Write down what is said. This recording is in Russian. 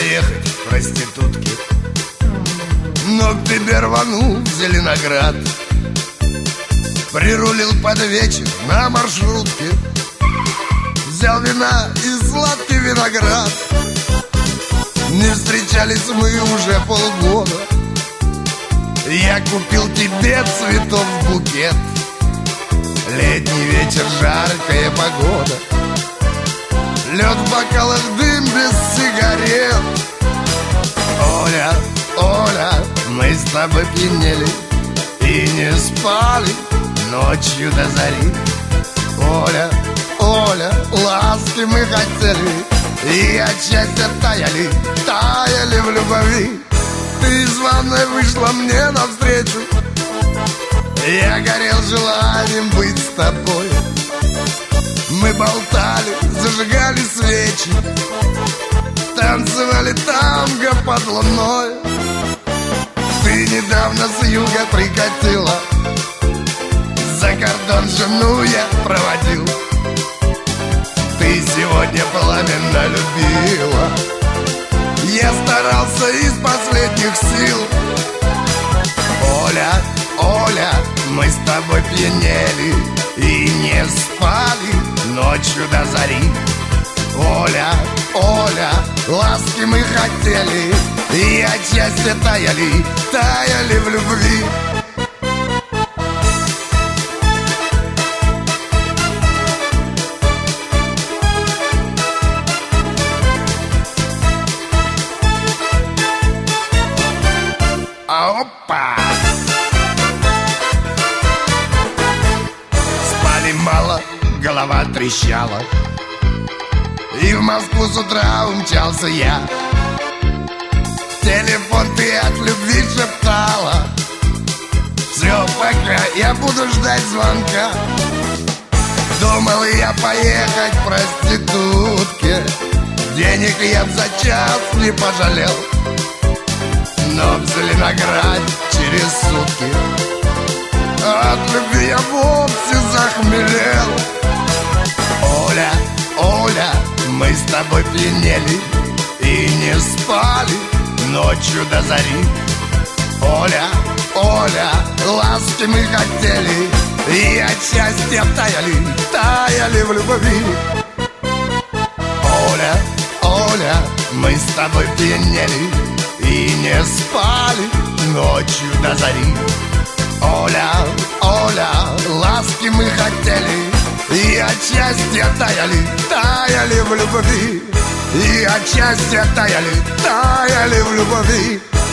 заехать в проститутки, но к тебе рванул в Зеленоград. Прирулил под вечер на маршрутке, взял вина и сладкий виноград. Не встречались мы уже полгода, я купил тебе цветов в букет. Летний вечер, жаркая погода, лед в бокалах, дым без сигарет. Оля, Оля, мы с тобой пьянели и не спали ночью до зари. Оля, Оля, ласки мы хотели и от счастья таяли, таяли в любви. Ты из ванной вышла мне навстречу, я горел желанием быть с тобой. Мы болтали, зажигали свечи, танцевали танго под луной. Ты недавно с юга прикатила, за кордон жену я проводил. Ты сегодня пламенно любила, я старался из последних сил. Оля, Оля, мы с тобой пьянели и не спали ночью до зари. Оля, Оля, ласки мы хотели и от счастья таяли, таяли в любви. Опа! Спали мало, голова трещала, и в Москву с утра умчался я. В телефон ты от любви шептала: все, пока, я буду ждать звонка. Думал я поехать к проститутке, денег я б за час не пожалел. Но в Зеленоград через сутки от любви я вовсе захмелел. Оля, Оля, мы с тобой пьянели и не спали ночью до зари. Оля, Оля, ласки мы хотели и от счастья таяли, таяли в любви. Оля, Оля, мы с тобой пьянели и не спали ночью до зари. Оля, Оля, ласки мы хотели и от счастья таяли, таяли в любви. И от счастья таяли, таяли в любви.